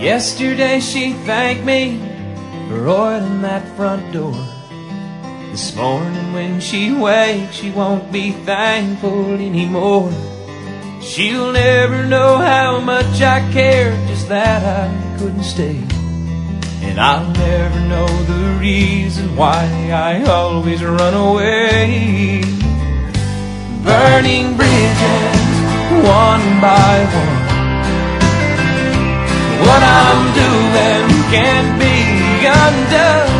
Yesterday she thanked me for oiling that front door. This morning when she wakes, she won't be thankful anymore. She'll never know how much I cared, just that I couldn't stay. And I'll never know the reason why I always run away. Burning bridges, one by one. What I'm doing can't be undone.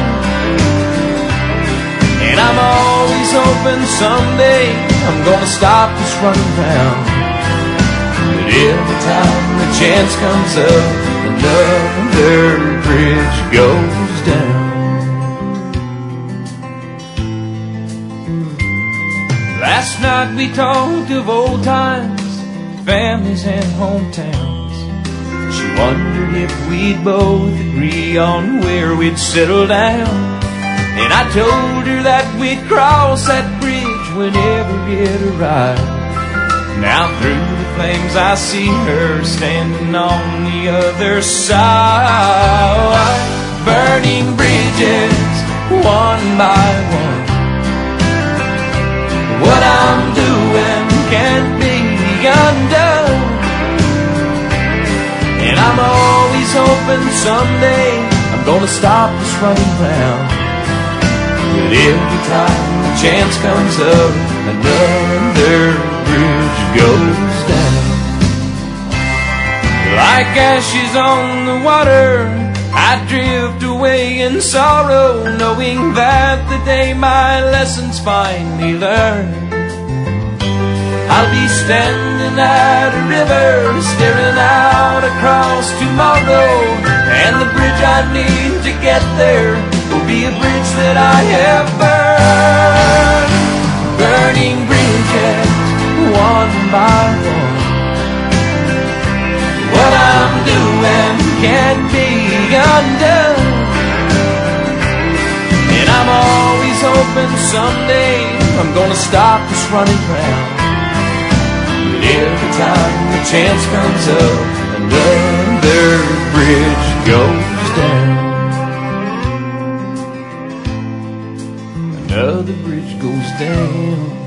And I'm always hoping someday I'm gonna stop this running round. But every time the chance comes up, another bridge goes down. Last night we talked of old times, families and hometowns. She wondered if we'd both agree on where we'd settle down. And I told her that we'd cross that bridge whenever it arrived. Now through the flames I see her standing on the other side. Burning bridges, one by one. What I'm doing can't be undone. And I'm always hoping someday I'm gonna stop this running round. But every time the chance comes up, another bridge goes down. Like ashes on the water, I drift away in sorrow, knowing that the day my lessons finally learned, I'll be standing at a river, staring out across tomorrow. And the bridge I need to get there will be a bridge that I have burned. Burning bridges, one by one. What I'm doing can't be undone. And I'm always hoping someday I'm gonna stop this running round. Every time the chance comes up, another bridge goes down. Another bridge goes down.